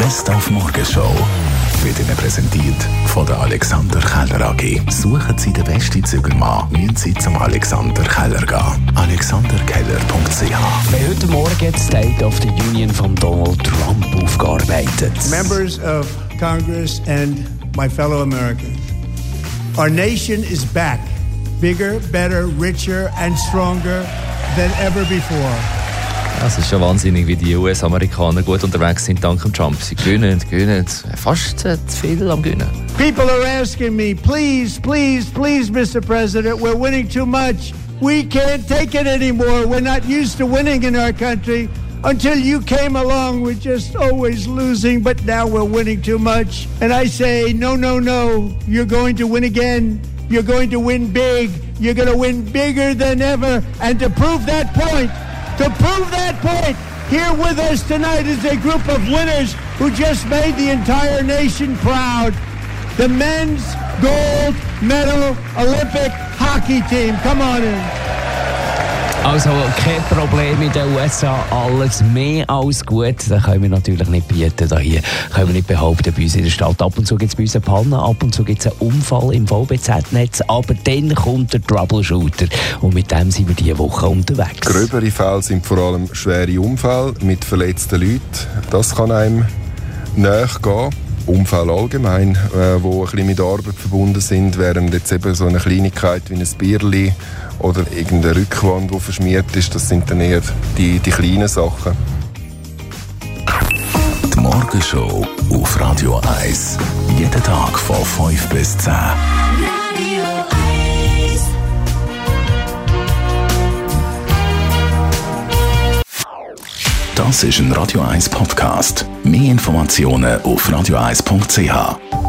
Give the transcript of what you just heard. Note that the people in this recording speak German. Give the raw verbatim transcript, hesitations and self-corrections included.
Best auf Morgenshow wird Ihnen präsentiert von der Alexander Keller A G. Suchen Sie den besten Zügelmann, müssen Sie zum Alexander Keller gehen. alexander keller punkt c h. Wir haben heute Morgen die State of the Union von Donald Trump aufgearbeitet. Members of Congress and my fellow Americans, our nation is back, bigger, better, richer and stronger than ever before. Es ist schon wahnsinnig, wie die U S-Amerikaner gut unterwegs sind dank dem Trump. Sie gewinnen, gewinnen, fast zu viel am Gewinnen. People are asking me, please, please, please, Mister President, we're winning too much. We can't take it anymore. We're not used to winning in our country. Until you came along, we're just always losing, but now we're winning too much. And I say, no, no, no, you're going to win again. You're going to win big. You're going to win bigger than ever. And to prove that point, To prove that point, here with us tonight is a group of winners who just made the entire nation proud. The men's gold medal Olympic hockey team. Come on in. Also kein Problem in den U S A, alles mehr als gut. Das können wir natürlich nicht bieten. Da hier können wir nicht behaupten, bei uns in der Stadt. Ab und zu gibt es bei uns eine Panne, ab und zu gibt es einen Unfall im V B Z-Netz. Aber dann kommt der Troubleshooter und mit dem sind wir diese Woche unterwegs. Gröbere Fälle sind vor allem schwere Unfälle mit verletzten Leuten. Das kann einem nahe gehen. Unfälle allgemein, äh, die ein bisschen mit Arbeit verbunden sind, während jetzt eben so eine Kleinigkeit wie ein Bierli oder irgendeine Rückwand, die verschmiert ist, das sind dann eher die, die kleinen Sachen. Die Morgenshow auf Radio eins. Jeden Tag von fünf bis zehn. Radio eins. Das ist ein Radio eins Podcast. Mehr Informationen auf radio eins punkt c h.